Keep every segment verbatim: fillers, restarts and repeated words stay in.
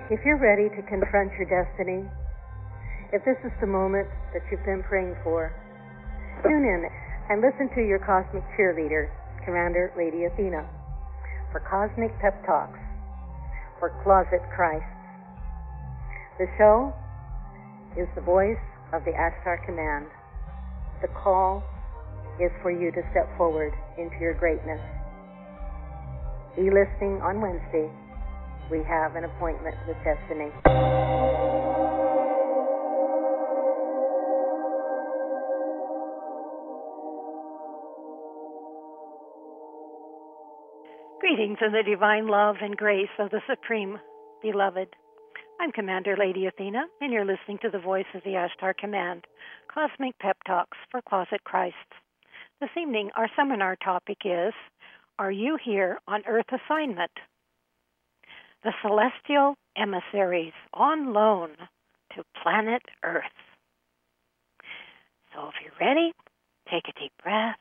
If you're ready to confront your destiny, if this is the moment that you've been praying for, tune in and listen to your cosmic cheerleader, Commander Lady Athena, for Cosmic Pep Talks for Closet Christ. The show is the voice of the Ashtar Command. The call is for you to step forward into your greatness. Be listening on Wednesday. We have an appointment with destiny. Greetings in the divine love and grace of the Supreme Beloved. I'm Commander Lady Athena, and you're listening to the voice of the Ashtar Command, Cosmic Pep Talks for Closet Christ. This evening, our seminar topic is, Are You Here on Earth Assignment? The Celestial Emissaries on Loan to Planet Earth. So if you're ready, take a deep breath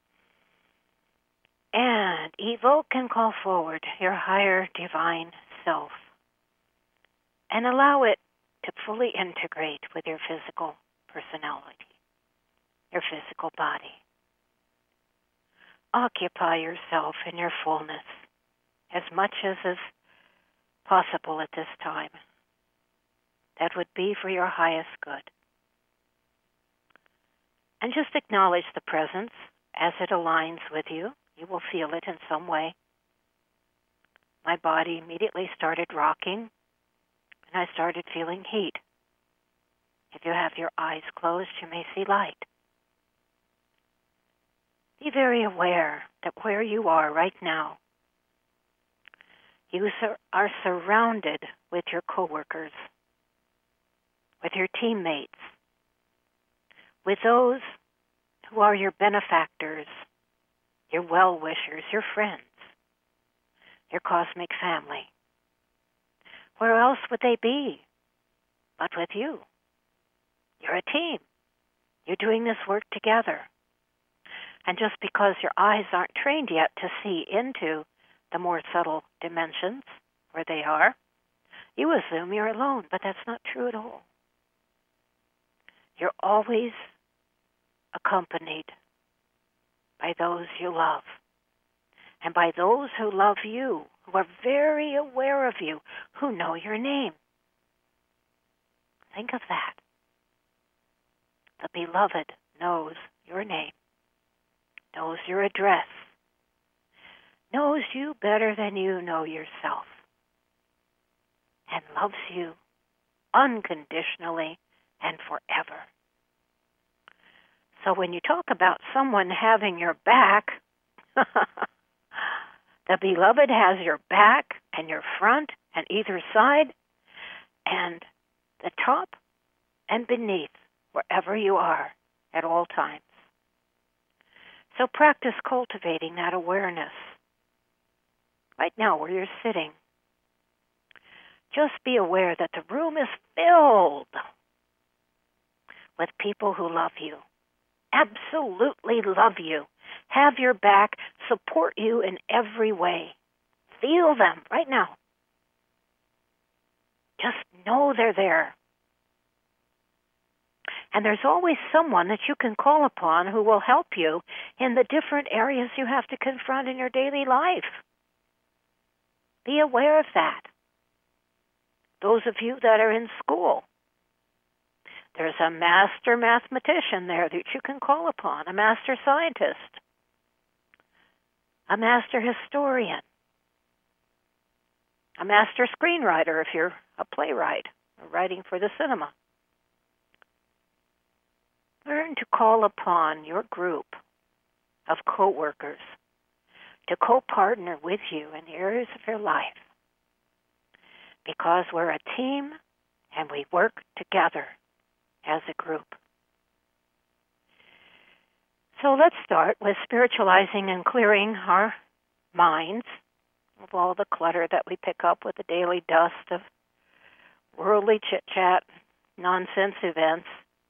and evoke and call forward your higher divine self and allow it to fully integrate with your physical personality, your physical body. Occupy yourself in your fullness as much as is possible at this time. That would be for your highest good. And just acknowledge the presence as it aligns with you. You will feel it in some way. My body immediately started rocking, and I started feeling heat. If you have your eyes closed, you may see light. Be very aware that where you are right now, you are surrounded with your coworkers, with your teammates, with those who are your benefactors, your well-wishers, your friends, your cosmic family. Where else would they be but with you? You're a team. You're doing this work together. And just because your eyes aren't trained yet to see into the more subtle dimensions where they are, you assume you're alone, but that's not true at all. You're always accompanied by those you love, and by those who love you, who are very aware of you, who know your name. Think of that. The beloved knows your name, knows your address, knows you better than you know yourself, and loves you unconditionally and forever. So when you talk about someone having your back, the beloved has your back and your front and either side and the top and beneath, wherever you are at all times. So practice cultivating that awareness. Right now where you're sitting, just be aware that the room is filled with people who love you. Absolutely love you, have your back, support you in every way. Feel them right now. Just know they're there. And there's always someone that you can call upon who will help you in the different areas you have to confront in your daily life. Be aware of that. Those of you that are in school, there's a master mathematician there that you can call upon, a master scientist, a master historian, a master screenwriter if you're a playwright or writing for the cinema. Learn to call upon your group of co-workers to co-partner with you in the areas of your life, because we're a team and we work together as a group. So let's start with spiritualizing and clearing our minds of all the clutter that we pick up with the daily dust of worldly chit-chat, nonsense events.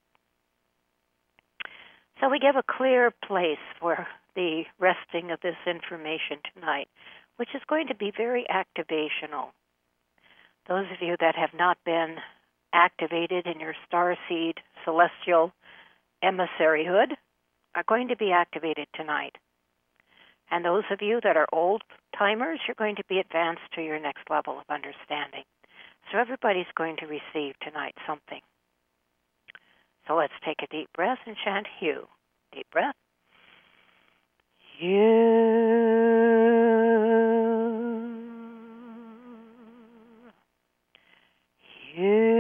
So we give a clear place for the resting of this information tonight, which is going to be very activational. Those of you that have not been activated in your starseed celestial emissaryhood are going to be activated tonight. And those of you that are old timers, you're going to be advanced to your next level of understanding. So everybody's going to receive tonight something. So let's take a deep breath and chant Hu. Deep breath. Hu. Hu.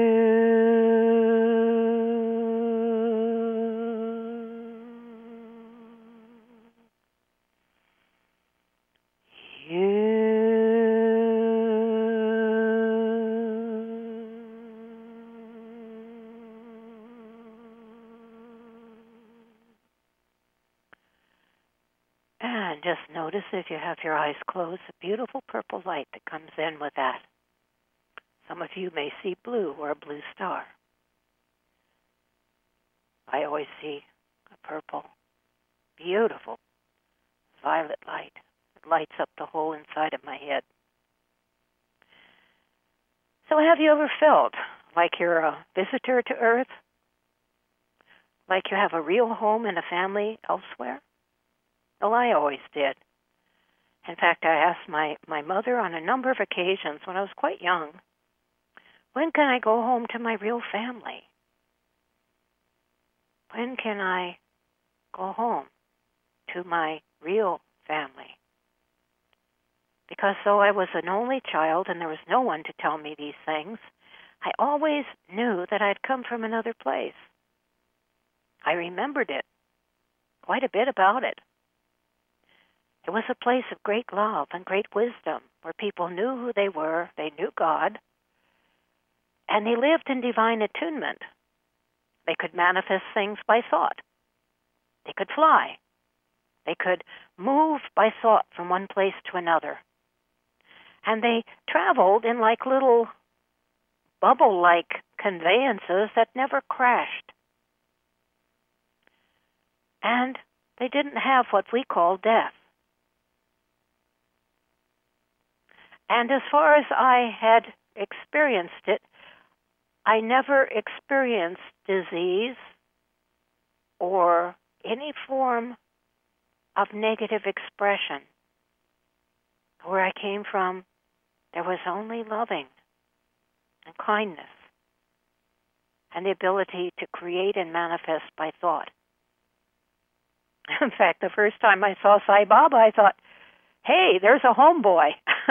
And just notice, if you have your eyes closed, a beautiful purple light that comes in with that. Some of you may see blue or a blue star. I always see a purple, beautiful violet light. It lights up the whole inside of my head. So have you ever felt like you're a visitor to Earth? Like you have a real home and a family elsewhere? Well, I always did. In fact, I asked my, my mother on a number of occasions when I was quite young, when can I go home to my real family? When can I go home to my real family? Because though I was an only child and there was no one to tell me these things, I always knew that I'd come from another place. I remembered it, quite a bit about it. It was a place of great love and great wisdom, where people knew who they were, they knew God, and they lived in divine attunement. They could manifest things by thought. They could fly. They could move by thought from one place to another. And they traveled in like little bubble-like conveyances that never crashed. And they didn't have what we call death. And as far as I had experienced it, I never experienced disease or any form of negative expression. Where I came from, there was only loving and kindness and the ability to create and manifest by thought. In fact, the first time I saw Sai Baba, I thought, hey, there's a homeboy.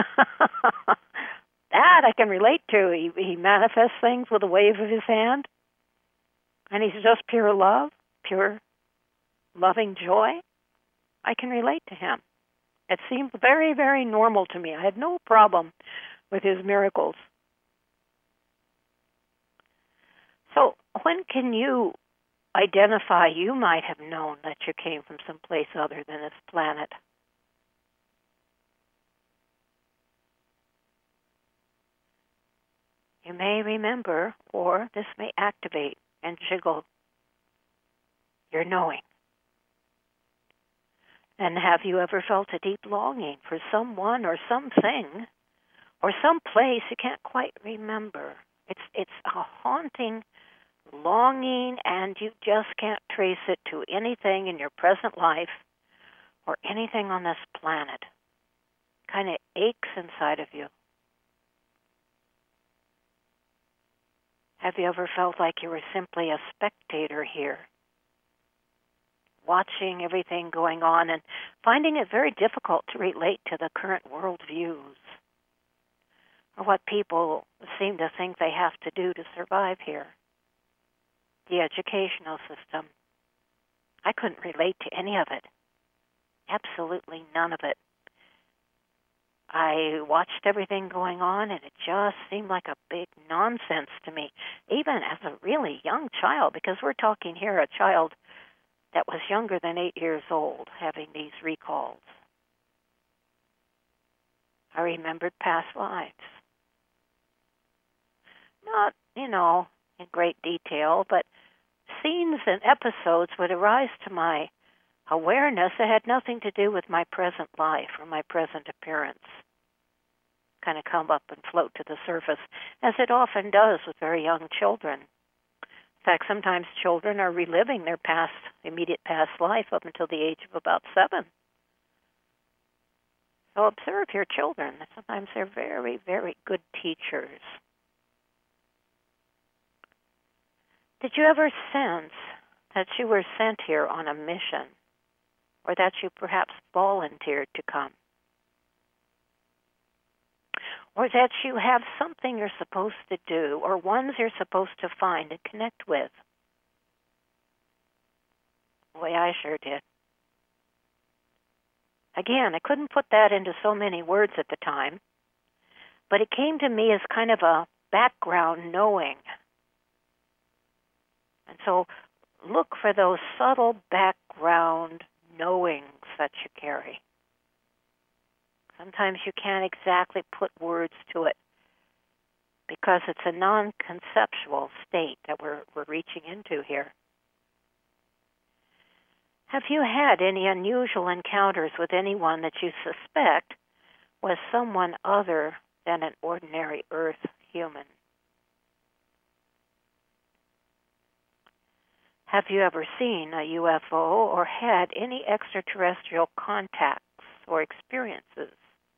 That I can relate to. He, he manifests things with a wave of his hand. And he's just pure love, pure loving joy. I can relate to him. It seemed very, very normal to me. I had no problem with his miracles. So when can you identify you might have known that you came from someplace other than this planet? You may remember, or this may activate and jiggle your knowing. And have you ever felt a deep longing for someone or something or some place you can't quite remember? It's it's a haunting longing, and you just can't trace it to anything in your present life or anything on this planet. Kind of aches inside of you. Have you ever felt like you were simply a spectator here, watching everything going on and finding it very difficult to relate to the current world views or what people seem to think they have to do to survive here? The educational system. I couldn't relate to any of it. Absolutely none of it. I watched everything going on, and it just seemed like a big nonsense to me, even as a really young child, because we're talking here a child that was younger than eight years old having these recalls. I remembered past lives. Not, you know, in great detail, but scenes and episodes would arise to my awareness that had nothing to do with my present life or my present appearance. kind of come up and float to the surface, as it often does with very young children. In fact, sometimes children are reliving their past, immediate past life up until the age of about seven. So observe your children. Sometimes they're very, very good teachers. Did you ever sense that you were sent here on a mission, or that you perhaps volunteered to come? Or that you have something you're supposed to do, or ones you're supposed to find and connect with? Boy, I sure did. Again, I couldn't put that into so many words at the time, but it came to me as kind of a background knowing. And so look for those subtle background knowings that you carry. Sometimes you can't exactly put words to it because it's a non-conceptual state that we're, we're reaching into here. Have you had any unusual encounters with anyone that you suspect was someone other than an ordinary Earth human? Have you ever seen a U F O or had any extraterrestrial contacts or experiences?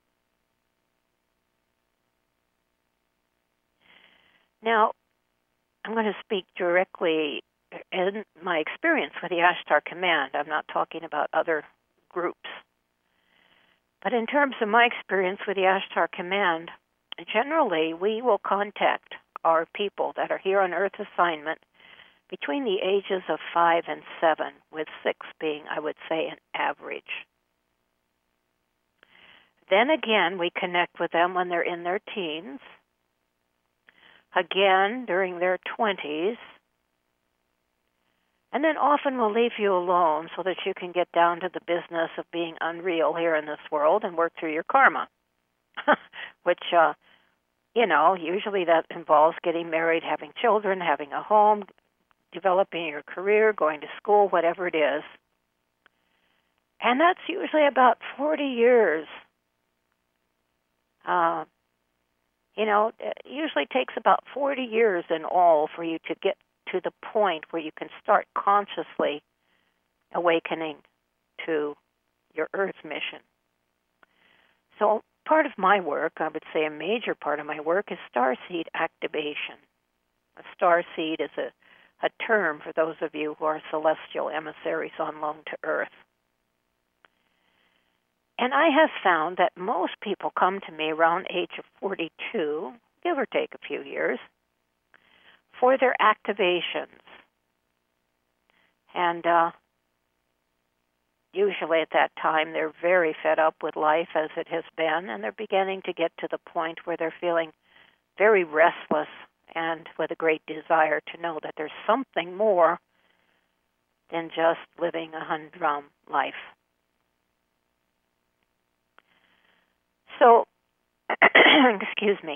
Now, I'm going to speak directly in my experience with the Ashtar Command. I'm not talking about other groups. But in terms of my experience with the Ashtar Command, generally we will contact our people that are here on Earth assignment between the ages of five and seven, with six being, I would say, an average. Then again, we connect with them when they're in their teens, again during their twenties, and then often we'll leave you alone so that you can get down to the business of being unreal here in this world and work through your karma, which, uh, you know, usually that involves getting married, having children, having a home, developing your career, going to school, whatever it is. And that's usually about forty years. Uh, you know, it usually takes about forty years in all for you to get to the point where you can start consciously awakening to your Earth mission. So part of my work, I would say a major part of my work, is starseed activation. A starseed is a, a term for those of you who are celestial emissaries on loan to Earth. And I have found that most people come to me around age of forty-two, give or take a few years, for their activations. And uh, usually at that time they're very fed up with life as it has been, and they're beginning to get to the point where they're feeling very restless and with a great desire to know that there's something more than just living a humdrum life. So, excuse me.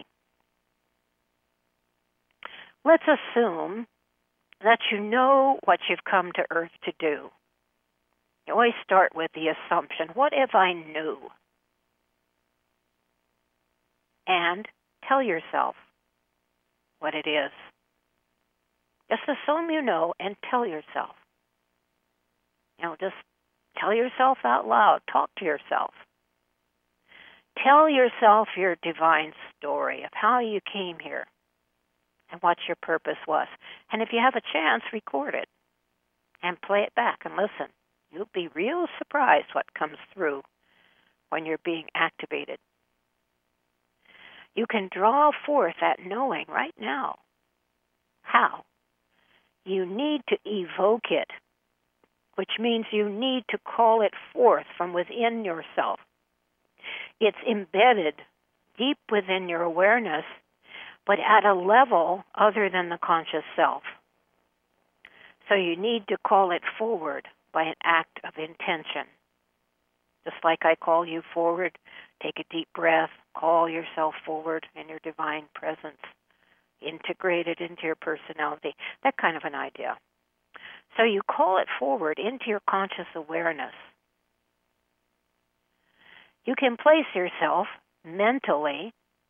Let's assume that you know what you've come to Earth to do. You always start with the assumption, what if I knew? And tell yourself what it is. Just assume you know and tell yourself. You know, just tell yourself out loud. Talk to yourself. Tell yourself your divine story of how you came here and what your purpose was. And if you have a chance, record it and play it back and listen. You'll be real surprised what comes through when you're being activated. You can draw forth that knowing right now. How? You need to evoke it, which means you need to call it forth from within yourself. It's embedded deep within your awareness, but at a level other than the conscious self. So you need to call it forward by an act of intention. Just like I call you forward, take a deep breath, call yourself forward in your divine presence, integrate it into your personality, that kind of an idea. So you call it forward into your conscious awareness. You can place yourself mentally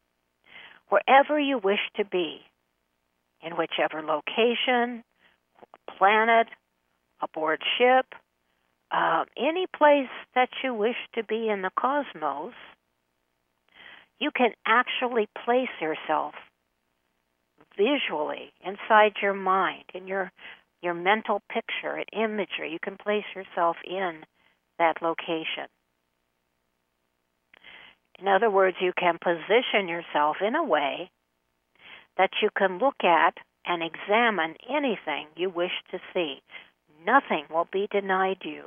wherever you wish to be, in whichever location, planet, aboard ship, uh, any place that you wish to be in the cosmos, you can actually place yourself visually inside your mind, in your your mental picture and imagery. You can place yourself in that location. In other words, you can position yourself in a way that you can look at and examine anything you wish to see. Nothing will be denied you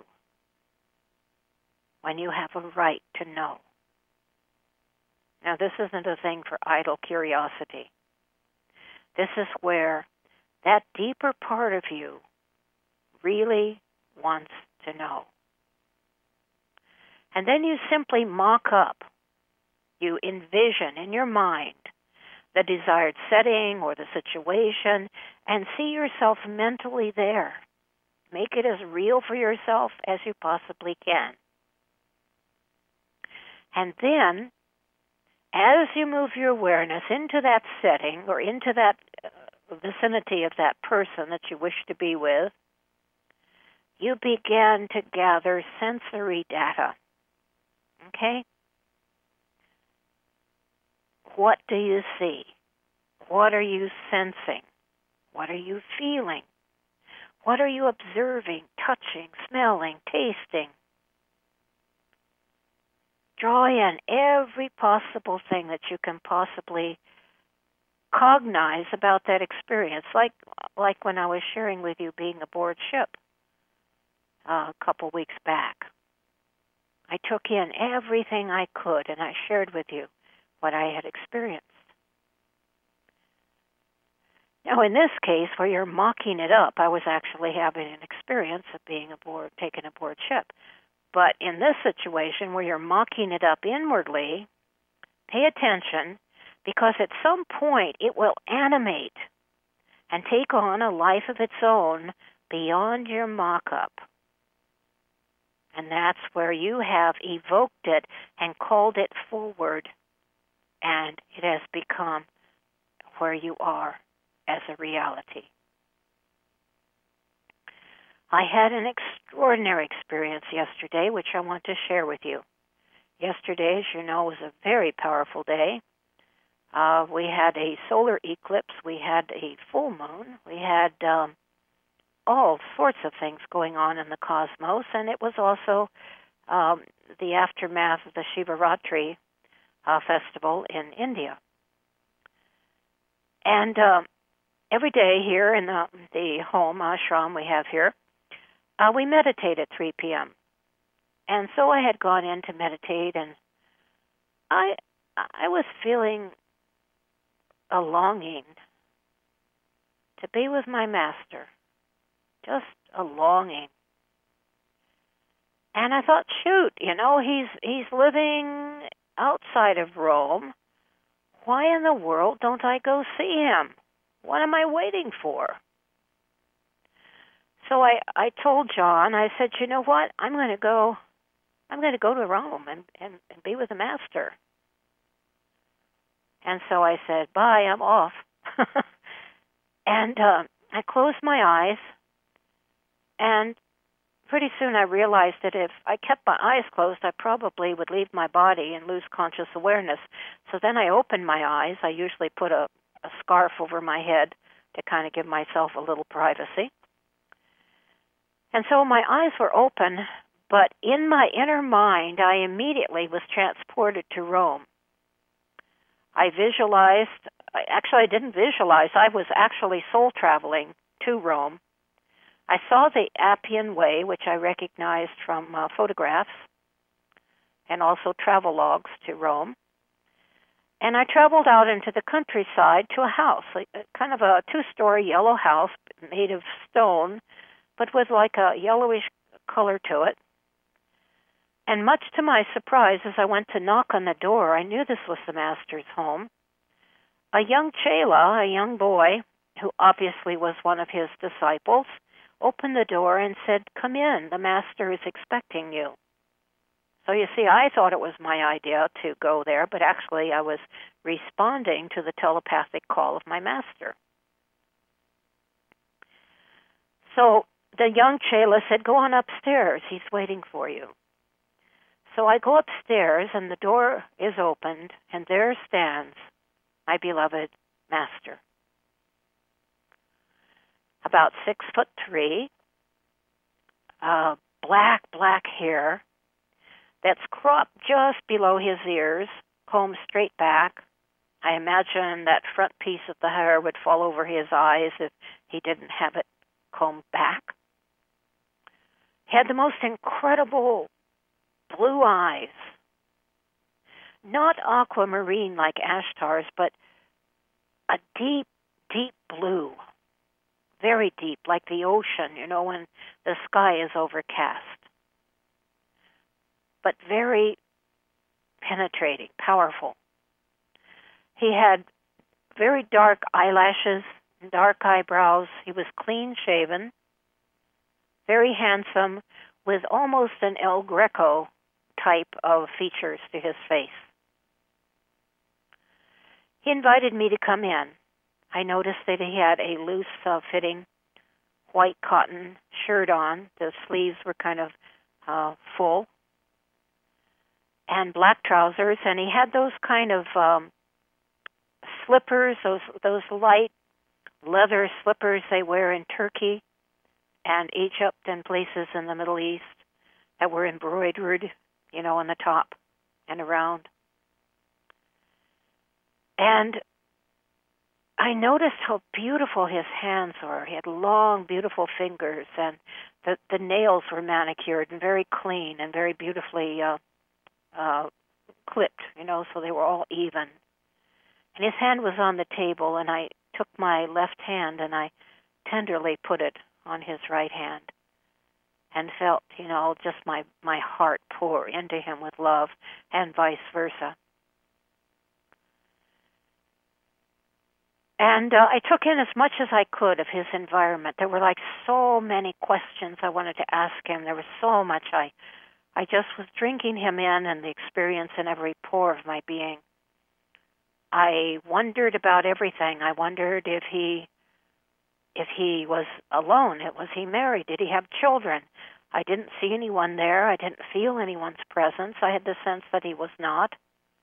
when you have a right to know. Now, this isn't a thing for idle curiosity. This is where that deeper part of you really wants to know. And then you simply mock up, you envision in your mind the desired setting or the situation and see yourself mentally there. Make it as real for yourself as you possibly can. And then, as you move your awareness into that setting or into that vicinity of that person that you wish to be with, you begin to gather sensory data. Okay? What do you see? What are you sensing? What are you feeling? What are you observing, touching, smelling, tasting? Draw in every possible thing that you can possibly cognize about that experience, like like when I was sharing with you being aboard ship uh, a couple weeks back. I took in everything I could, and I shared with you what I had experienced. Now, in this case, where you're mocking it up, I was actually having an experience of being aboard, taken aboard ship. But in this situation, where you're mocking it up inwardly, pay attention, because at some point it will animate and take on a life of its own beyond your mock-up. And that's where you have evoked it and called it forward, and it has become where you are as a reality. I had an extraordinary experience yesterday, which I want to share with you. Yesterday, as you know, was a very powerful day. Uh, we had a solar eclipse. We had a full moon. We had um, all sorts of things going on in the cosmos, and it was also um, the aftermath of the Shivaratri uh, festival in India. And uh, every day here in the, the home ashram we have here, uh, we meditate at three p.m. And so I had gone in to meditate, and I I was feeling a longing to be with my master, just a longing. And I thought, shoot, you know, he's he's living outside of Rome. Why in the world don't I go see him? What am I waiting for? So I, I told John, I said, you know what, I'm going to go, I'm going to go to Rome and, and, and be with the master. And so I said, bye, I'm off. and uh, I closed my eyes, and pretty soon I realized that if I kept my eyes closed, I probably would leave my body and lose conscious awareness. So then I opened my eyes. I usually put a, a scarf over my head to kind of give myself a little privacy. And so my eyes were open, but in my inner mind, I immediately was transported to Rome. I visualized, actually I didn't visualize, I was actually soul traveling to Rome. I saw the Appian Way, which I recognized from uh, photographs and also travel logs to Rome. And I traveled out into the countryside to a house, like, kind of a two-story yellow house made of stone, but with like a yellowish color to it. And much to my surprise, as I went to knock on the door, I knew this was the master's home. A young chela, a young boy, who obviously was one of his disciples, opened the door and said, come in, the master is expecting you. So you see, I thought it was my idea to go there, but actually I was responding to the telepathic call of my master. So the young Chela said, go on upstairs. He's waiting for you. So I go upstairs, and the door is opened, and there stands my beloved master. About six foot three, uh, black, black hair that's cropped just below his ears, combed straight back. I imagine that front piece of the hair would fall over his eyes if he didn't have it combed back. He had the most incredible blue eyes, not aquamarine like Ashtar's, but a deep, deep blue, very deep, like the ocean, you know, when the sky is overcast, but very penetrating, powerful. He had very dark eyelashes, dark eyebrows. He was clean-shaven, very handsome, with almost an El Greco type of features to his face. He invited me to come in. I noticed that he had a loose-fitting uh, white cotton shirt on. The sleeves were kind of uh, full. And black trousers, and he had those kind of um, slippers, those those light leather slippers they wear in Turkey and Egypt and places in the Middle East that were embroidered, you know, on the top and around. And I noticed how beautiful his hands were. He had long, beautiful fingers, and the, the nails were manicured and very clean and very beautifully uh, uh, clipped, you know, so they were all even. And his hand was on the table, and I took my left hand and I tenderly put it on his right hand and felt, you know, just my, my heart pour into him with love and vice versa. And uh, I took in as much as I could of his environment. There were like so many questions I wanted to ask him. There was so much I I just was drinking him in and the experience in every pore of my being. I wondered about everything. I wondered if he if he was alone. Was he married? Did he have children? I didn't see anyone there. I didn't feel anyone's presence. I had the sense that he was not.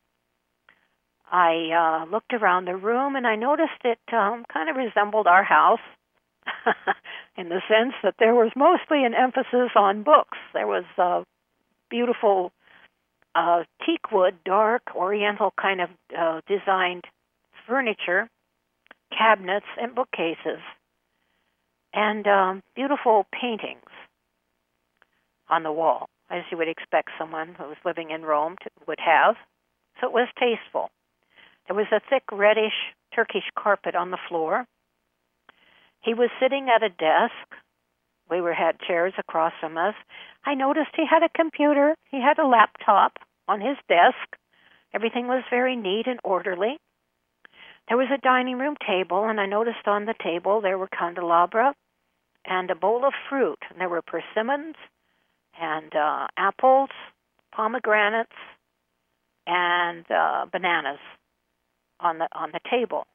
I uh, looked around the room, and I noticed it um, kind of resembled our house in the sense that there was mostly an emphasis on books. There was uh, beautiful uh, teak wood, dark, oriental kind of uh, designed furniture, cabinets, and bookcases, and um, beautiful paintings on the wall, as you would expect someone who was living in Rome to, would have. So it was tasteful. There was a thick reddish Turkish carpet on the floor. He was sitting at a desk. We were had chairs across from us. I noticed he had a computer. He had a laptop on his desk. Everything was very neat and orderly. There was a dining room table, and I noticed on the table there were candelabra and a bowl of fruit. And there were persimmons and uh, apples, pomegranates, and uh, bananas on the on the table.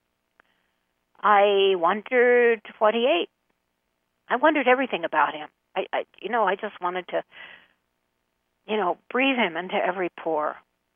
I wondered what he ate. I wondered everything about him. I, I you know, I just wanted to, you know, breathe him into every pore.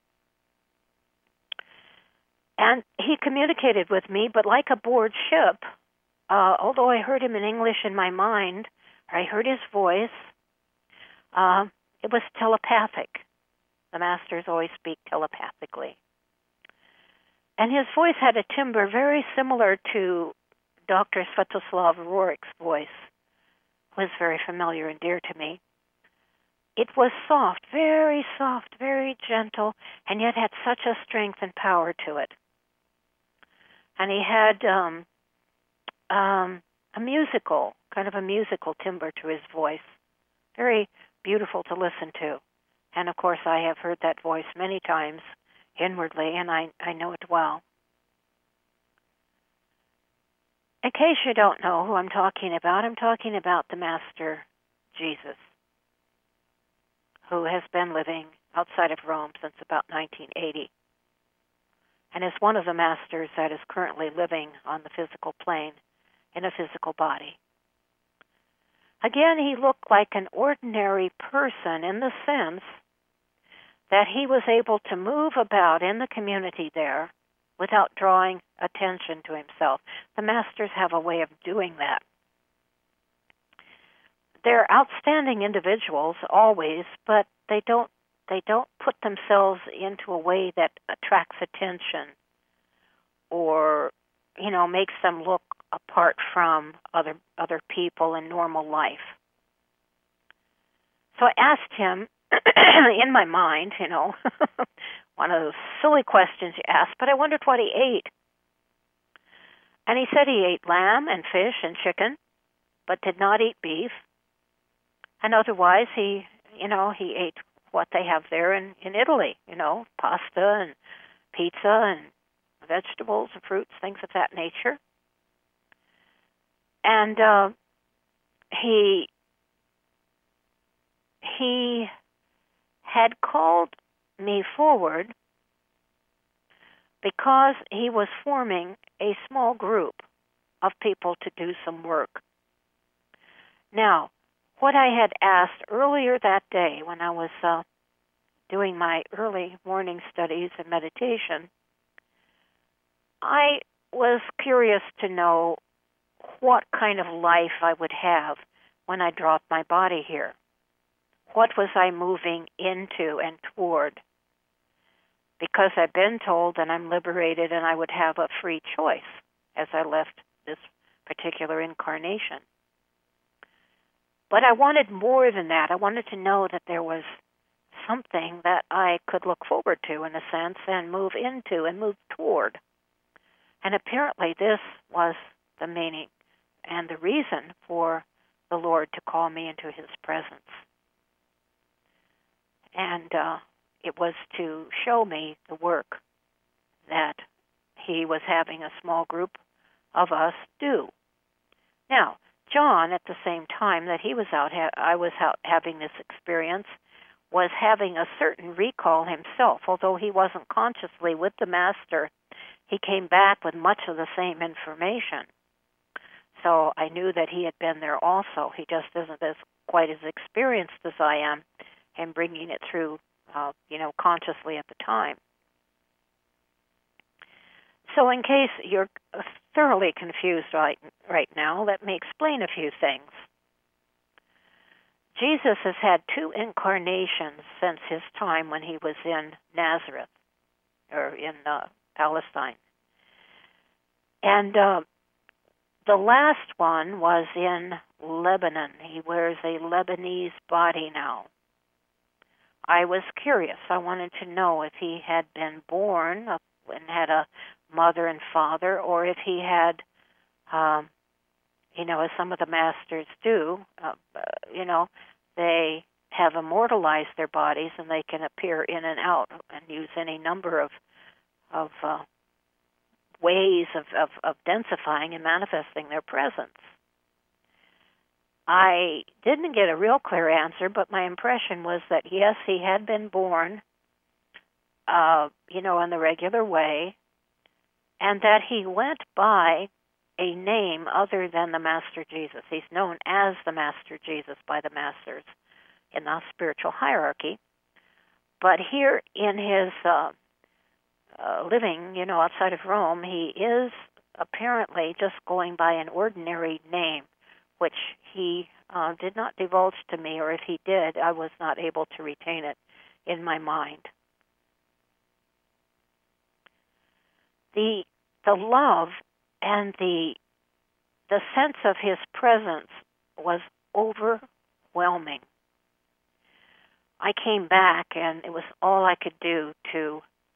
And he communicated with me, but like aboard ship, uh, although I heard him in English in my mind, I heard his voice, uh, it was telepathic. The masters always speak telepathically. And his voice had a timbre very similar to Doctor Sviatoslav Rurik's voice, who was very familiar and dear to me. It was soft, very soft, very gentle, and yet had such a strength and power to it. And he had um, um, a musical, kind of a musical timbre to his voice, very beautiful to listen to. And, of course, I have heard that voice many times inwardly, and I, I know it well. In case you don't know who I'm talking about, I'm talking about the Master Jesus, who has been living outside of Rome since about nineteen eighty, and is one of the masters that is currently living on the physical plane in a physical body. Again, he looked like an ordinary person in the sense that he was able to move about in the community there without drawing attention to himself. The masters have a way of doing that. They're outstanding individuals always, but they don't they don't put themselves into a way that attracts attention or, you know, makes them look apart from other other people in normal life. So I asked him in my mind, you know, one of those silly questions you ask, but I wondered what he ate. And he said he ate lamb and fish and chicken, but did not eat beef. And otherwise, he, you know, he ate what they have there in, in Italy, you know, pasta and pizza and vegetables and fruits, things of that nature. And uh, he he had called me forward because he was forming a small group of people to do some work. Now, what I had asked earlier that day when I was uh, doing my early morning studies and meditation, I was curious to know what kind of life I would have when I dropped my body here. What was I moving into and toward? Because I've been told that I'm liberated and I would have a free choice as I left this particular incarnation. But I wanted more than that. I wanted to know that there was something that I could look forward to, in a sense, and move into and move toward. And apparently this was the meaning and the reason for the Lord to call me into his presence. And uh, it was to show me the work that he was having a small group of us do. Now, John, at the same time that he was out, ha- I was out having this experience, was having a certain recall himself. Although he wasn't consciously with the Master, he came back with much of the same information. So I knew that he had been there also. He just isn't as quite as experienced as I am in bringing it through, uh, you know, consciously at the time. So in case you're thoroughly confused right, right now, let me explain a few things. Jesus has had two incarnations since his time when he was in Nazareth, or in uh, Palestine. And uh, the last one was in Lebanon. He wears a Lebanese body now. I was curious. I wanted to know if he had been born and had a mother and father, or if he had, um, you know, as some of the masters do, uh, you know, they have immortalized their bodies and they can appear in and out and use any number of of uh, ways of, of, of densifying and manifesting their presence. I didn't get a real clear answer, but my impression was that, yes, he had been born, uh, you know, in the regular way, and that he went by a name other than the Master Jesus. He's known as the Master Jesus by the Masters in the spiritual hierarchy. But here in his uh, uh, living, you know, outside of Rome, he is apparently just going by an ordinary name, which he uh, did not divulge to me, or if he did, I was not able to retain it in my mind. The the love and the the sense of his presence was overwhelming. I came back, and it was all I could do to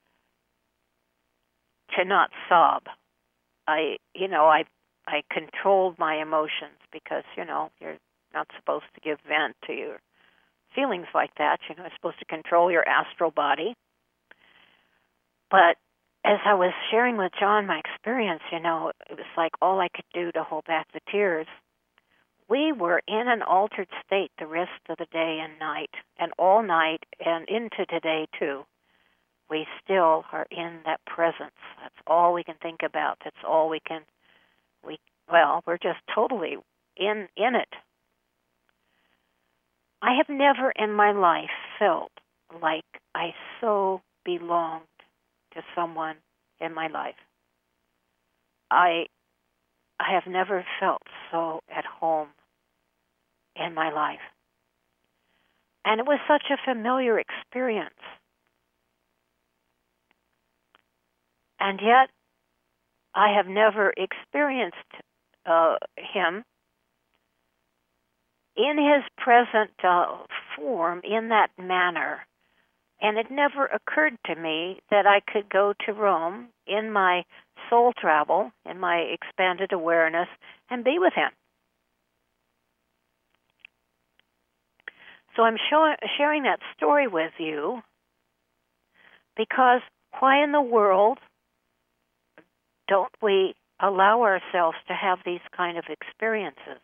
to not sob. I, you know, I I controlled my emotions because, you know, you're not supposed to give vent to your feelings like that. You know, you're supposed to control your astral body. But as I was sharing with John my experience, you know, it was like all I could do to hold back the tears we were in an altered state the rest of the day and night, and all night, and into today too. We still are in that presence. That's all we can think about. That's all we can, we well, we're just totally in in it. I have never in my life felt like I so belonged to someone in my life. I I have never felt so at home in my life. And it was such a familiar experience. And yet, I have never experienced uh, him in his present uh, form, in that manner. And it never occurred to me that I could go to Rome in my soul travel, in my expanded awareness, and be with him. So I'm show- sharing that story with you because why in the world don't we allow ourselves to have these kind of experiences?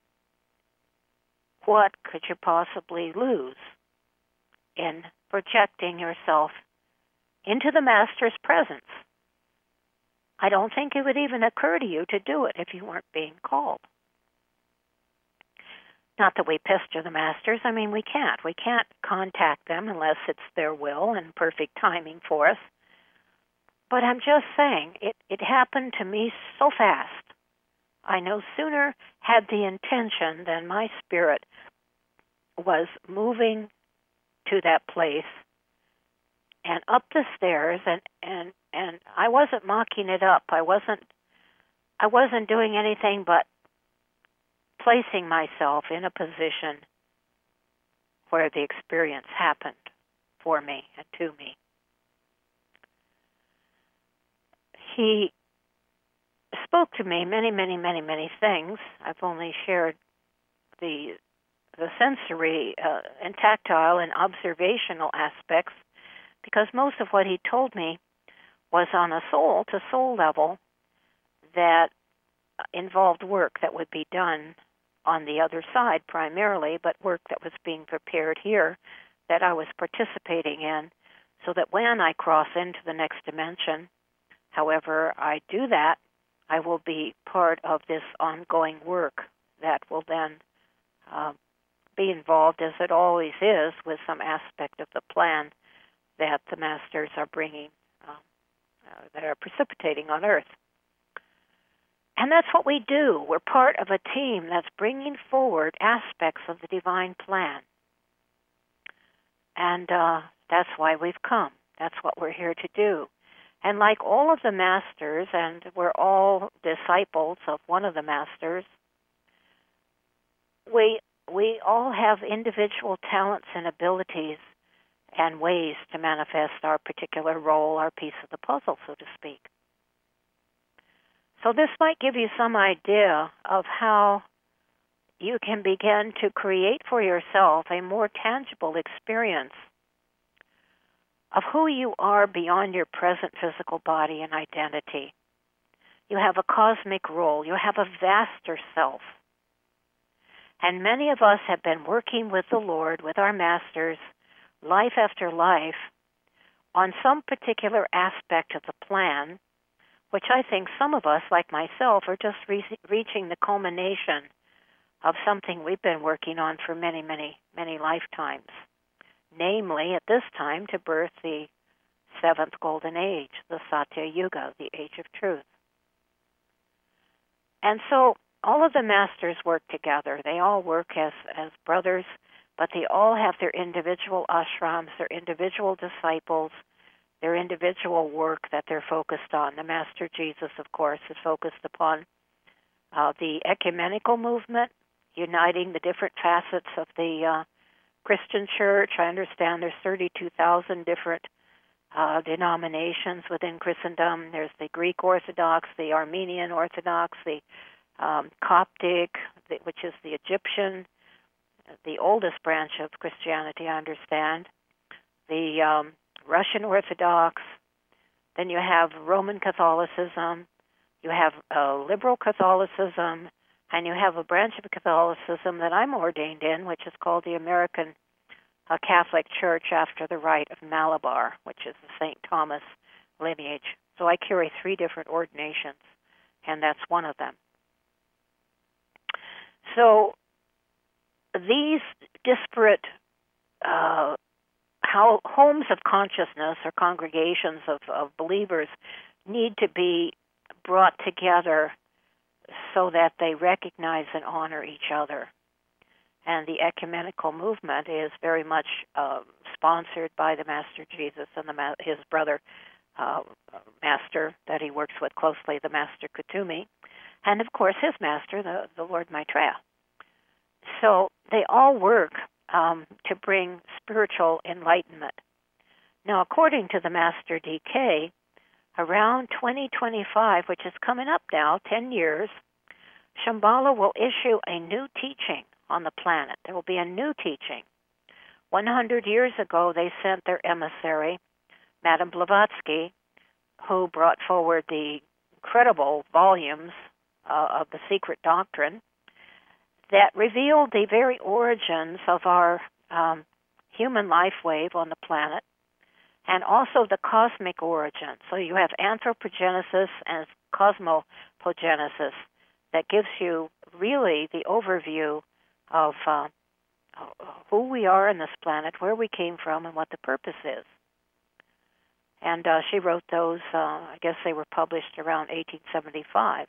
What could you possibly lose in projecting yourself into the Master's presence? I don't think it would even occur to you to do it if you weren't being called. Not that we pester the Masters. I mean, we can't. We can't contact them unless it's their will and perfect timing for us. But I'm just saying, it, it happened to me so fast. I no sooner had the intention than my spirit was moving to that place and up the stairs, and, and, and I wasn't mocking it up. I wasn't I wasn't doing anything but placing myself in a position where the experience happened for me and to me. He spoke to me many, many, many, many things. I've only shared the the sensory uh, and tactile and observational aspects because most of what he told me was on a soul-to-soul level that involved work that would be done on the other side primarily, but work that was being prepared here that I was participating in so that when I cross into the next dimension, however I do that, I will be part of this ongoing work that will then uh, be involved, as it always is, with some aspect of the plan that the Masters are bringing, uh, uh, that are precipitating on Earth. And that's what we do. We're part of a team that's bringing forward aspects of the divine plan. And uh, that's why we've come. That's what we're here to do. And like all of the Masters, and we're all disciples of one of the Masters, we we all have individual talents and abilities and ways to manifest our particular role, our piece of the puzzle, so to speak. So this might give you some idea of how you can begin to create for yourself a more tangible experience of who you are beyond your present physical body and identity. You have a cosmic role. You have a vaster self. And many of us have been working with the Lord, with our Masters, life after life, on some particular aspect of the plan, which I think some of us, like myself, are just re- reaching the culmination of something we've been working on for many, many, many lifetimes. Namely, at this time, to birth the seventh golden age, the Satya Yuga, the age of truth. And so all of the Masters work together. They all work as, as brothers, but they all have their individual ashrams, their individual disciples, their individual work that they're focused on. The Master Jesus, of course, is focused upon uh, the ecumenical movement, uniting the different facets of the uh, Christian church. I understand there's thirty-two thousand different uh, denominations within Christendom. There's the Greek Orthodox, the Armenian Orthodox, the um, Coptic, the, which is the Egyptian, the oldest branch of Christianity, I understand, the um, Russian Orthodox. Then you have Roman Catholicism. You have uh, liberal Catholicism, And you have a branch of Catholicism that I'm ordained in, which is called the American uh, Catholic Church after the Rite of Malabar, which is the Saint Thomas lineage. So I carry three different ordinations, and that's one of them. So these disparate uh, how homes of consciousness or congregations of, of believers need to be brought together so that they recognize and honor each other. And the ecumenical movement is very much uh, sponsored by the Master Jesus and the, his brother uh, Master that he works with closely, the Master Kuthumi, and of course his Master, the, the Lord Maitreya. So they all work um, to bring spiritual enlightenment. Now, according to the Master D K, around twenty twenty-five, which is coming up now, ten years, Shambhala will issue a new teaching on the planet. There will be a new teaching. one hundred years ago, they sent their emissary, Madame Blavatsky, who brought forward the incredible volumes uh, of the Secret Doctrine that revealed the very origins of our um, human life wave on the planet, and also the cosmic origin. So you have anthropogenesis and cosmopogenesis that gives you really the overview of uh, who we are in this planet, where we came from, and what the purpose is. And uh, she wrote those, uh, I guess they were published around eighteen seventy-five.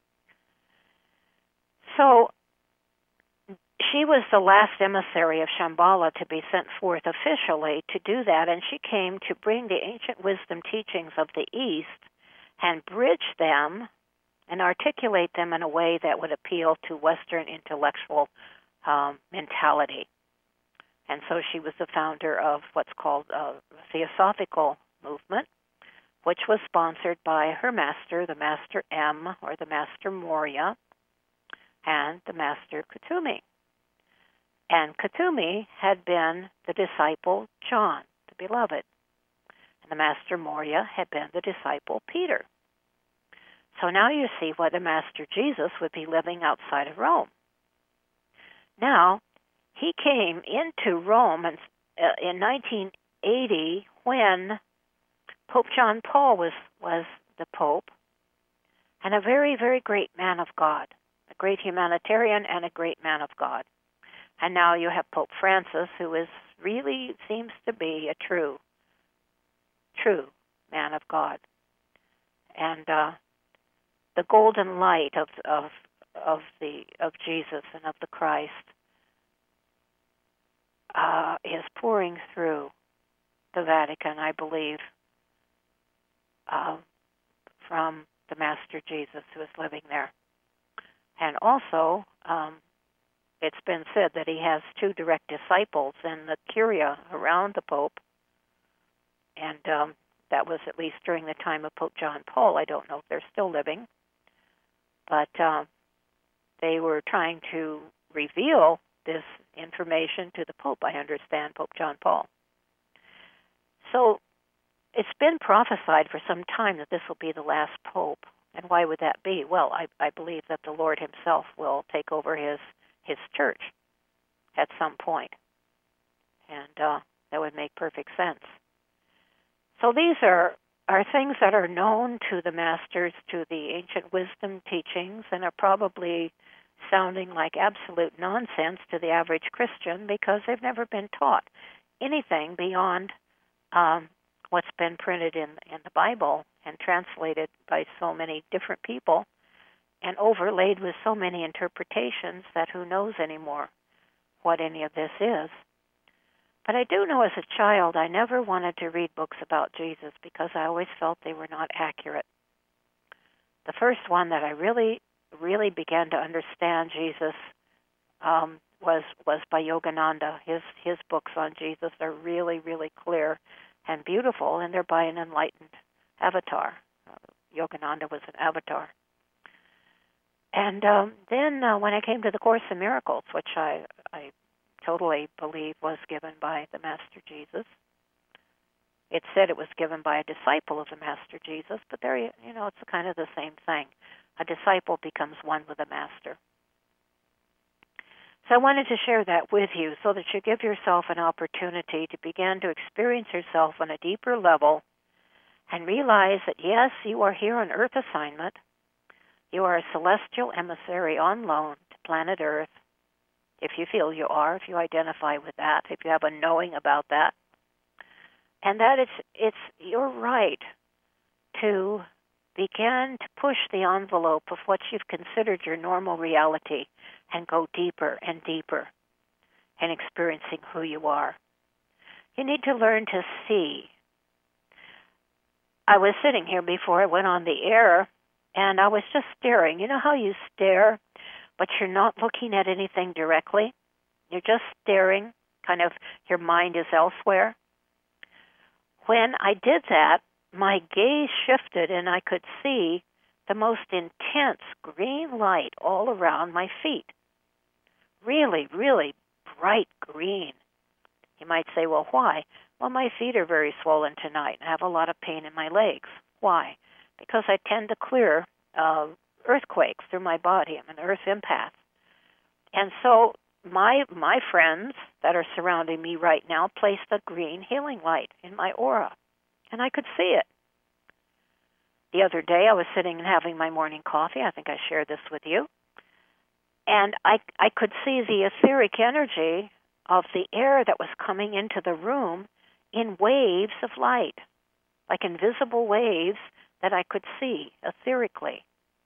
So she was the last emissary of Shambhala to be sent forth officially to do that, and she came to bring the ancient wisdom teachings of the East and bridge them and articulate them in a way that would appeal to Western intellectual um, mentality. And so she was the founder of what's called a Theosophical movement, which was sponsored by her master, the Master M, or the Master Morya, and the Master Kuthumi. And Kuthumi had been the disciple John, the beloved. And the Master Morya had been the disciple Peter. So now you see why the Master Jesus would be living outside of Rome. Now, he came into Rome in, uh, in nineteen eighty when Pope John Paul was, was the Pope, and a very, very great man of God, a great humanitarian and a great man of God. And now you have Pope Francis, who is really seems to be a true, true man of God. And uh, the golden light of of of the of Jesus and of the Christ uh, is pouring through the Vatican, I believe, uh, from the Master Jesus who is living there. And also, um, it's been said that he has two direct disciples in the curia around the Pope, and um, that was at least during the time of Pope John Paul. I don't know if they're still living, but uh, they were trying to reveal this information to the Pope, I understand, Pope John Paul. So it's been prophesied for some time that this will be the last Pope. And why would that be? Well, I, I believe that the Lord himself will take over his his church at some point. And uh, that would make perfect sense. So these are, are things that are known to the masters, to the ancient wisdom teachings, and are probably sounding like absolute nonsense to the average Christian because they've never been taught anything beyond um, what's been printed in, in the Bible and translated by so many different people and overlaid with so many interpretations that who knows anymore what any of this is. But I do know as a child I never wanted to read books about Jesus because I always felt they were not accurate. The first one that I really, really began to understand Jesus um, was was by Yogananda. His his books on Jesus are really, really clear and beautiful, and they're by an enlightened avatar. Uh, Yogananda was an avatar. And um, then uh, when I came to the Course in Miracles, which I, I totally believe was given by the Master Jesus, it said it was given by a disciple of the Master Jesus, but there, you know, it's kind of the same thing. A disciple becomes one with the Master. So I wanted to share that with you so that you give yourself an opportunity to begin to experience yourself on a deeper level and realize that, yes, you are here on Earth assignment. You are a celestial emissary on loan to planet Earth, if you feel you are, if you identify with that, if you have a knowing about that. And that it's, it's your right to begin to push the envelope of what you've considered your normal reality and go deeper and deeper in experiencing who you are. You need to learn to see. I was sitting here before I went on the air, and I was just staring. You know how you stare, but you're not looking at anything directly? You're just staring, kind of your mind is elsewhere. When I did that, my gaze shifted and I could see the most intense green light all around my feet. Really, really bright green. You might say, well, why? Well, my feet are very swollen tonight and I have a lot of pain in my legs. Why? Because I tend to clear uh, earthquakes through my body. I'm an earth empath. And so my my friends that are surrounding me right now placed a green healing light in my aura, and I could see it. The other day I was sitting and having my morning coffee. I think I shared this with you. And I, I could see the etheric energy of the air that was coming into the room in waves of light, like invisible waves that I could see etherically.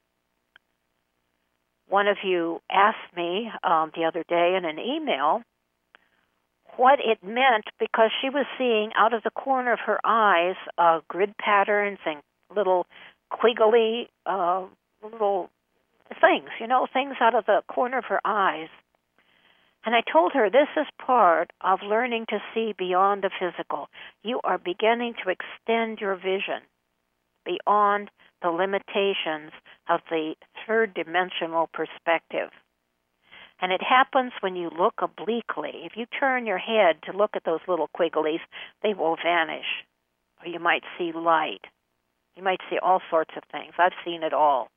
One of you asked me um, the other day in an email what it meant because she was seeing out of the corner of her eyes uh, grid patterns and little quiggly uh, little things, you know, things out of the corner of her eyes. And I told her this is part of learning to see beyond the physical. You are beginning to extend your vision beyond the limitations of the third dimensional perspective. And it happens when you look obliquely. If you turn your head to look at those little quigglies, they will vanish. Or you might see light. You might see all sorts of things. I've seen it all.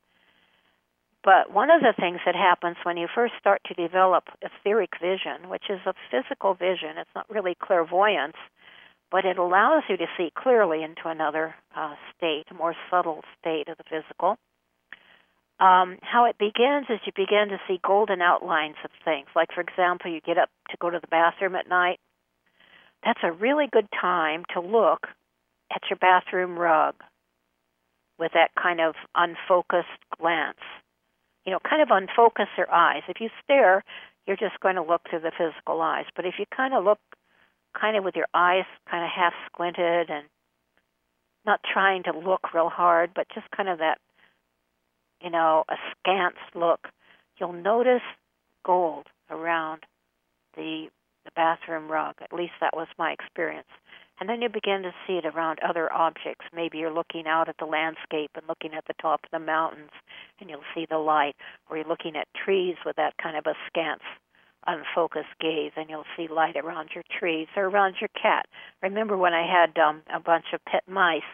But one of the things that happens when you first start to develop etheric vision, which is a physical vision, it's not really clairvoyance, but it allows you to see clearly into another uh, state, a more subtle state of the physical. Um, how it begins is you begin to see golden outlines of things. Like, for example, you get up to go to the bathroom at night. That's a really good time to look at your bathroom rug with that kind of unfocused glance. You know, kind of unfocus your eyes. If you stare, you're just going to look through the physical eyes. But if you kind of look kind of with your eyes kind of half squinted and not trying to look real hard, but just kind of that, you know, askance look, you'll notice gold around the the bathroom rug. At least that was my experience. And then you begin to see it around other objects. Maybe you're looking out at the landscape and looking at the top of the mountains, and you'll see the light. Or you're looking at trees with that kind of askance, unfocused gaze, and you'll see light around your trees or around your cat. Remember when I had um, a bunch of pet mice?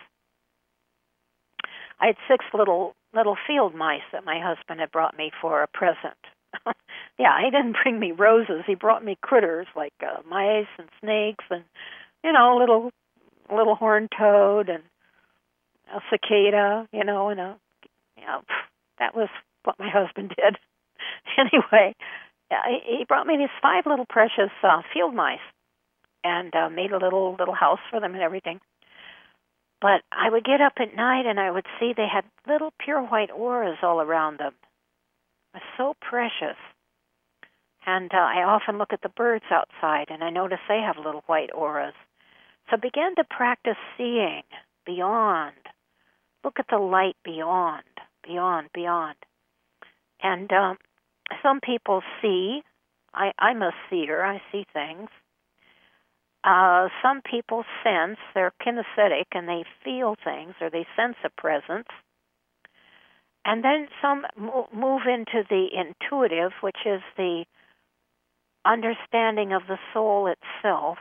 I had six little little field mice that my husband had brought me for a present. Yeah, he didn't bring me roses. He brought me critters like uh, mice and snakes and, you know, little little horned toad and a cicada, you know, and a, you know, that was what my husband did. Anyway, he brought me these five little precious uh, field mice and uh, made a little little house for them and everything. But I would get up at night and I would see they had little pure white auras all around them. It was so precious. And uh, I often look at the birds outside and I notice they have little white auras. So begin to practice seeing beyond. Look at the light beyond, beyond, beyond. And um, some people see. I, I'm a seer. I see things. Uh, some people sense. They're kinesthetic and they feel things or they sense a presence. And then some move into the intuitive, which is the understanding of the soul itself.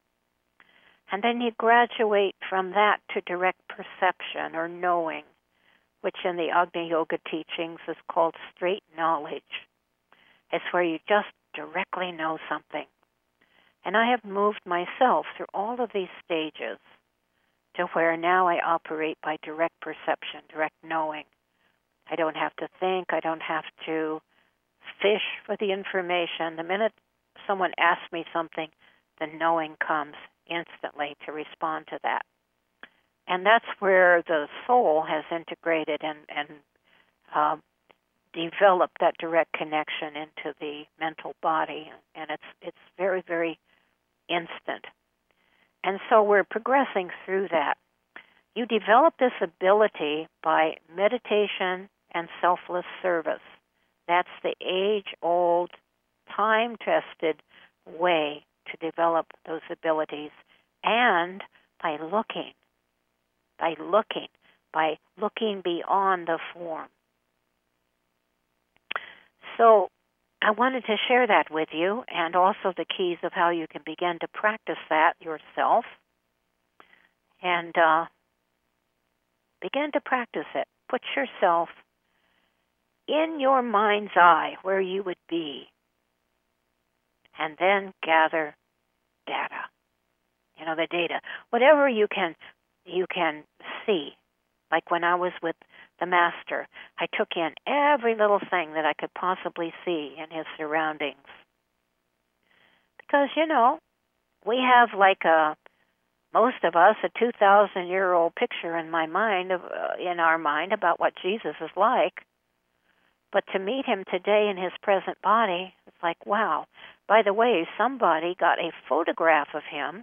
And then you graduate from that to direct perception or knowing, which in the Agni Yoga teachings is called straight knowledge. It's where you just directly know something. And I have moved myself through all of these stages to where now I operate by direct perception, direct knowing. I don't have to think. I don't have to fish for the information. The minute someone asks me something, the knowing comes instantly to respond to that. And that's where the soul has integrated and, and uh, developed that direct connection into the mental body. And it's it's very, very instant. And so we're progressing through that. You develop this ability by meditation and selfless service. That's the age-old, time-tested way to develop those abilities. And by looking, by looking, by looking beyond the form. So I wanted to share that with you, and also the keys of how you can begin to practice that yourself. And uh, begin to practice it. Put yourself in your mind's eye where you would be, and then gather data. You know, the data. Whatever you can you can see. Like when I was with the Master, I took in every little thing that I could possibly see in his surroundings. Because, you know, we have like a, most of us, a two thousand year old picture in my mind, of, uh, in our mind about what Jesus is like. But to meet him today in his present body, it's like, wow. By the way, somebody got a photograph of him.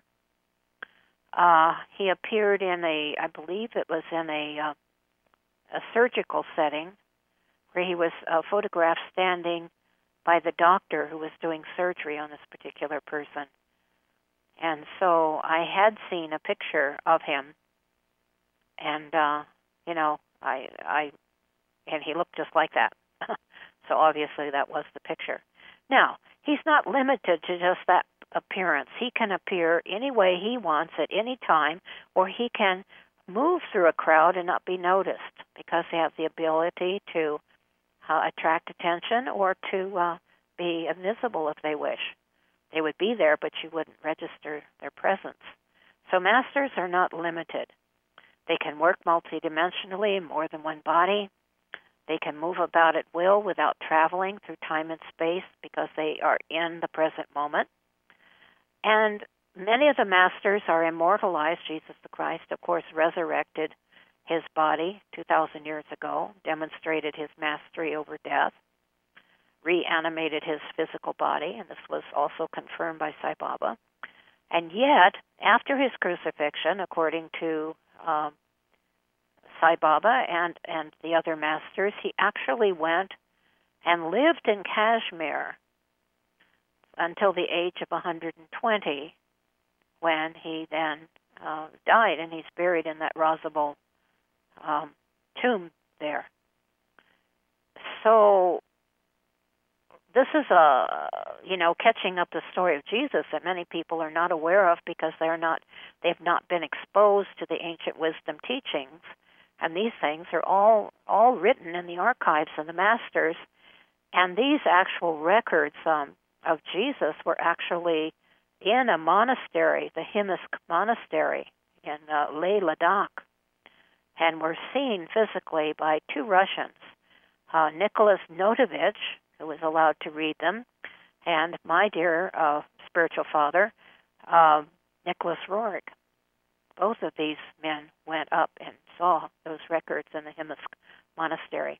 Uh, he appeared in a, I believe it was in a, uh, a surgical setting, where he was uh, photographed standing by the doctor who was doing surgery on this particular person. And so I had seen a picture of him, and, uh, you know, I, I, and he looked just like that. So obviously that was the picture. Now, he's not limited to just that appearance. He can appear any way he wants at any time, or he can move through a crowd and not be noticed, because they have the ability to uh, attract attention or to uh, be invisible if they wish. They would be there, but you wouldn't register their presence. So masters are not limited. They can work multidimensionally in more than one body. They can move about at will without traveling through time and space, because they are in the present moment. And many of the masters are immortalized. Jesus the Christ, of course, resurrected his body two thousand years ago, demonstrated his mastery over death, reanimated his physical body, and this was also confirmed by Sai Baba. And yet, after his crucifixion, according to um, Sai Baba and, and the other masters, he actually went and lived in Kashmir until the age of one hundred twenty, when he then uh, died, and he's buried in that Rosabal um, tomb there. So this is a, you know, catching up the story of Jesus that many people are not aware of, because they're not, they've not been exposed to the ancient wisdom teachings. And these things are all all written in the archives of the masters. And these actual records um, of Jesus were actually in a monastery, the Himisk Monastery in uh, Leh Ladakh, and were seen physically by two Russians, uh, Nicholas Notovich, who was allowed to read them, and my dear uh, spiritual father, uh, Nicholas Roerich. Both of these men went up and saw those records in the Himisk Monastery.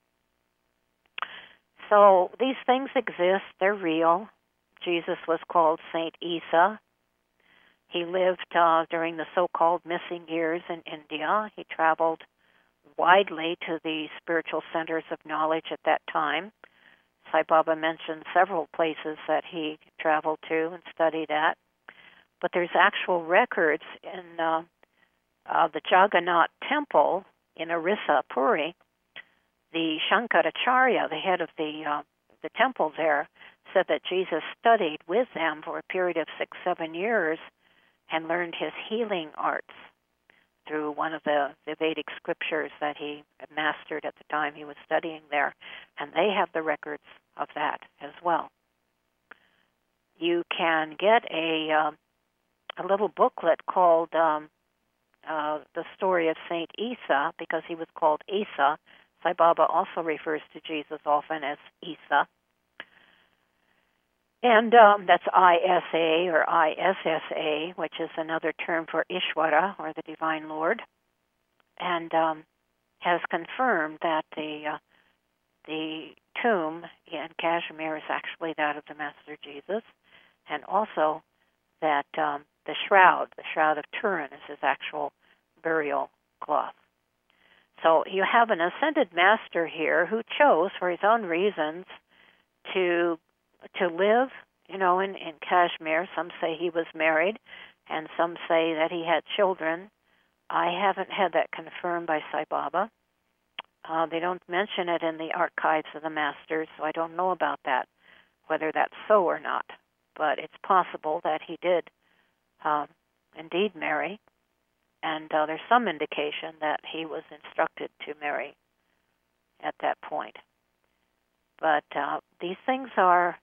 So these things exist. They're real. Jesus was called Saint Isa. He lived uh, during the so-called missing years in India. He traveled widely to the spiritual centers of knowledge at that time. Sai Baba mentioned several places that he traveled to and studied at. But there's actual records in uh, uh, the Jagannath Temple in Orissa, Puri. The Shankaracharya, the head of the uh, the temple there, said that Jesus studied with them for a period of six, seven years and learned his healing arts through one of the, the Vedic scriptures that he had mastered at the time he was studying there. And they have the records of that as well. you can get a uh, a little booklet called um, uh, The Story of Saint Isa, because he was called Asa. Sai Baba also refers to Jesus often as Isa. And um, that's I S A or I S S A, which is another term for Ishvara, or the Divine Lord, and um, has confirmed that the uh, the tomb in Kashmir is actually that of the Master Jesus, and also that um, the shroud, the Shroud of Turin, is his actual burial cloth. So you have an ascended master here who chose, for his own reasons, to to live, you know, in, in Kashmir. Some say he was married, and some say that he had children. I haven't had that confirmed by Sai Baba. Uh, they don't mention it in the archives of the masters, so I don't know about that, whether that's so or not. But it's possible that he did uh, indeed marry, and uh, there's some indication that he was instructed to marry at that point. But uh, these things are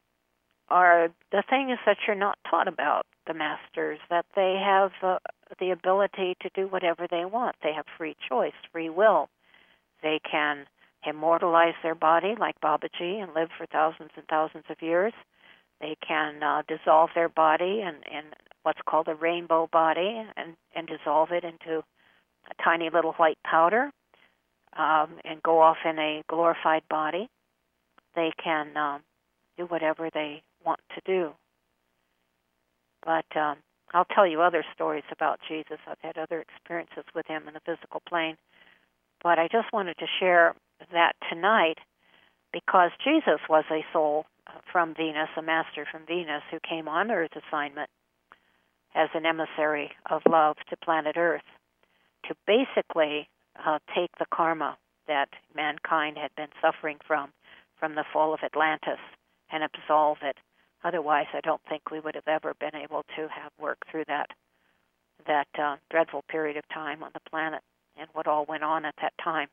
are the things that you're not taught about the masters, that they have uh, the ability to do whatever they want. They have free choice, free will. They can immortalize their body like Babaji and live for thousands and thousands of years. They can uh, dissolve their body in, in what's called a rainbow body and, and dissolve it into a tiny little white powder um, and go off in a glorified body. They can um, do whatever they want to do. But um, I'll tell you other stories about Jesus. I've had other experiences with him in the physical plane. But I just wanted to share that tonight because Jesus was a soul from Venus, a master from Venus, who came on Earth's assignment as an emissary of love to planet Earth to basically uh, take the karma that mankind had been suffering from, from the fall of Atlantis, and absolve it. Otherwise, I don't think we would have ever been able to have worked through that that uh, dreadful period of time on the planet and what all went on at that time.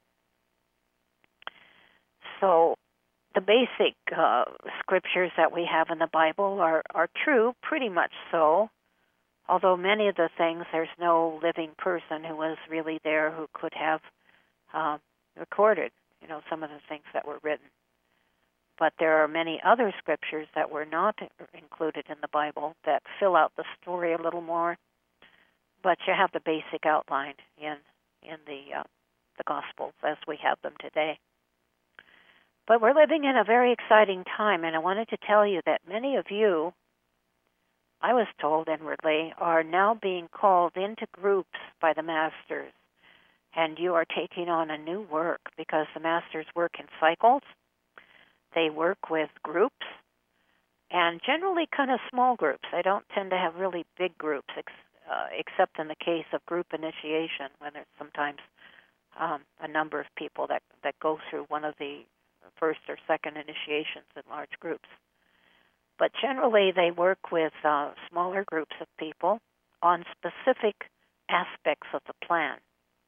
So the basic uh, scriptures that we have in the Bible are, are true, pretty much so, although many of the things, there's no living person who was really there who could have uh, recorded, you know, some of the things that were written. But there are many other scriptures that were not included in the Bible that fill out the story a little more. But you have the basic outline in in the uh, the Gospels as we have them today. But we're living in a very exciting time, and I wanted to tell you that many of you, I was told inwardly, are now being called into groups by the Masters, and you are taking on a new work because the Masters work in cycles. They work with groups, and generally kind of small groups. They don't tend to have really big groups, ex- uh, except in the case of group initiation, when there's sometimes um, a number of people that, that go through one of the first or second initiations in large groups. But generally, they work with uh, smaller groups of people on specific aspects of the plan.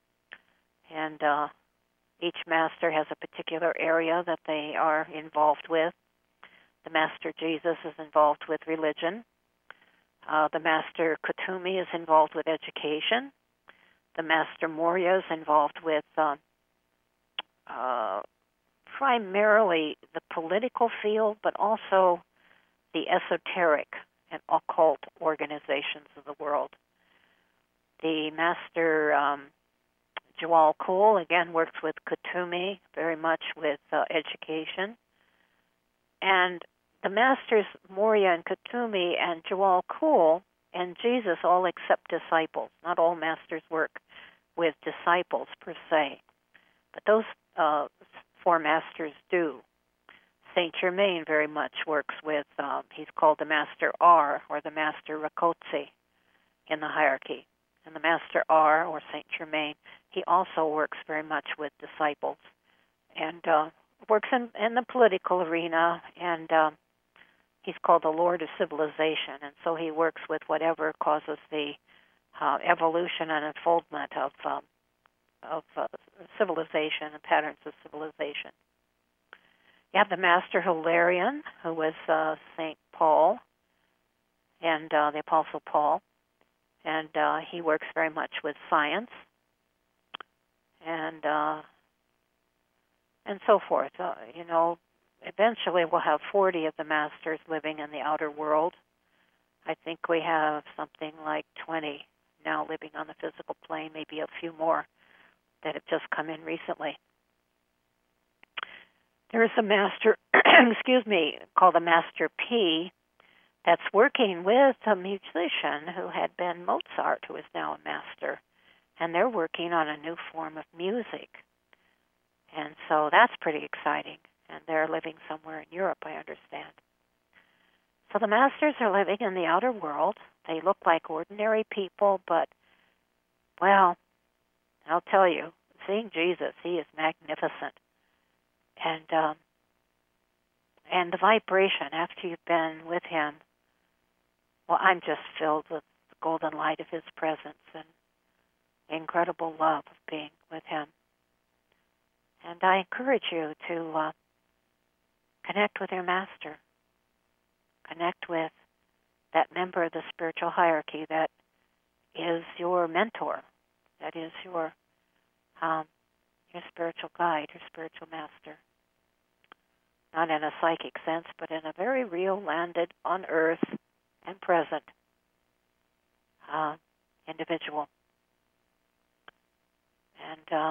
And uh, each master has a particular area that they are involved with. The Master Jesus is involved with religion. Uh, the Master Kuthumi is involved with education. The Master Morya is involved with uh, uh, primarily the political field, but also the esoteric and occult organizations of the world. The Master um, Jawal Kul, again, works with Kuthumi, very much with uh, education. And the Masters Morya and Kuthumi and Jawal Kul and Jesus all accept disciples. Not all Masters work with disciples per se, but those uh, four Masters do. Saint Germain very much works with, um, he's called the Master R, or the Master Rakotse in the hierarchy. And the Master R, or Saint Germain, he also works very much with disciples and uh, works in, in the political arena, and uh, he's called the Lord of Civilization, and so he works with whatever causes the uh, evolution and unfoldment of, um, of uh, civilization and patterns of civilization. You have the Master Hilarion, who was uh, Saint Paul, and uh, the Apostle Paul, and uh, he works very much with science, and uh, and so forth. Uh, you know, eventually we'll have forty of the masters living in the outer world. I think we have something like twenty now living on the physical plane, maybe a few more that have just come in recently. There is a master, excuse me, called the Master P, that's working with a musician who had been Mozart, who is now a master, and they're working on a new form of music. And so that's pretty exciting, and they're living somewhere in Europe, I understand. So the masters are living in the outer world. They look like ordinary people, but, well, I'll tell you, seeing Jesus, he is magnificent. And um, and the vibration after you've been with him, well, I'm just filled with the golden light of his presence and the incredible love of being with him. And I encourage you to uh, connect with your master. Connect with that member of the spiritual hierarchy that is your mentor, that is your um, your spiritual guide, your spiritual master. Not in a psychic sense, but in a very real, landed on earth and present uh, individual. And uh,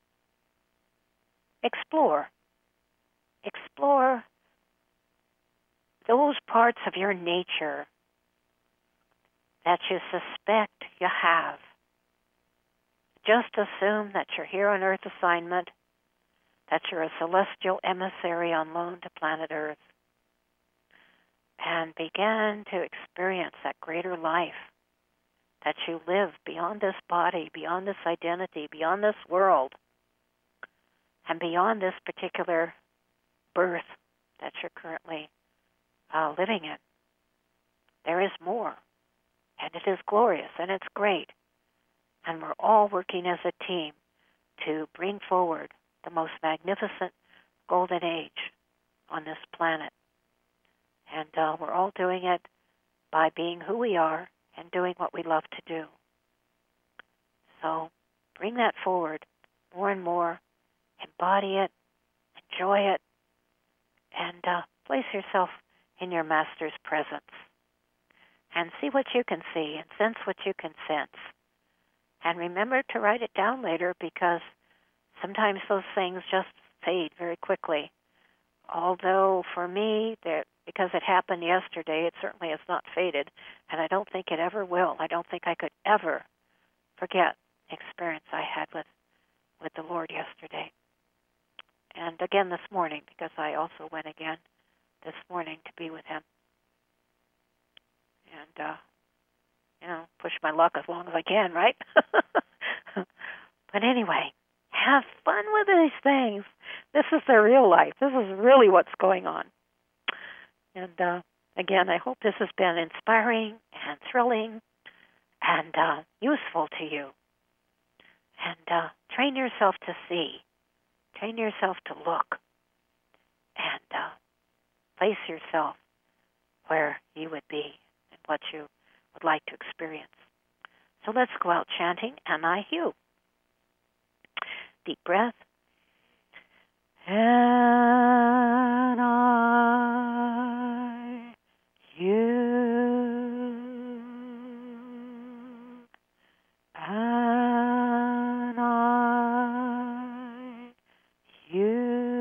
explore. Explore those parts of your nature that you suspect you have. Just assume that you're here on Earth assignment, that you're a celestial emissary on loan to planet Earth, and begin to experience that greater life, that you live beyond this body, beyond this identity, beyond this world, and beyond this particular birth that you're currently uh, living in. There is more, and it is glorious, and it's great. And we're all working as a team to bring forward the most magnificent golden age on this planet. And uh, we're all doing it by being who we are and doing what we love to do. So bring that forward more and more, embody it, enjoy it, and uh, place yourself in your master's presence and see what you can see and sense what you can sense. And remember to write it down later, because sometimes those things just fade very quickly. Although for me, because it happened yesterday, it certainly has not faded, and I don't think it ever will. I don't think I could ever forget the experience I had with, with the Lord yesterday. And again this morning, because I also went again this morning to be with him. And, uh, you know, push my luck as long as I can, right? But anyway, have fun with these things. This is their real life. This is really what's going on. And uh, again, I hope this has been inspiring and thrilling and uh, useful to you. And uh, train yourself to see. Train yourself to look. And uh, place yourself where you would be and what you would like to experience. So let's go out chanting Anai Hu. Deep breath. Anai Hu. Anai Hu.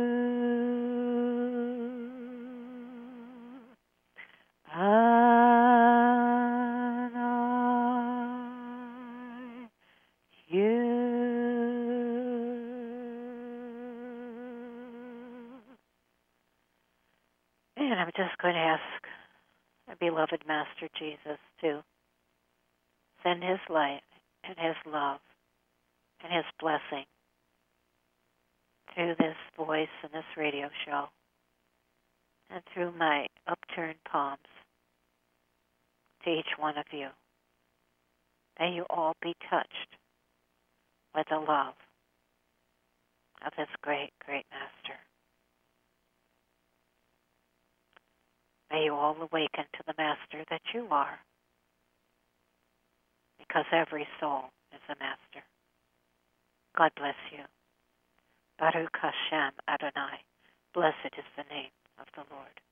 And I'm just going to ask our beloved Master Jesus to send his light and his love and his blessing through this voice and this radio show and through my upturned palms to each one of you. May you all be touched with the love of this great, great Master. May you all awaken to the master that you are, because every soul is a master. God bless you. Baruch Hashem Adonai. Blessed is the name of the Lord.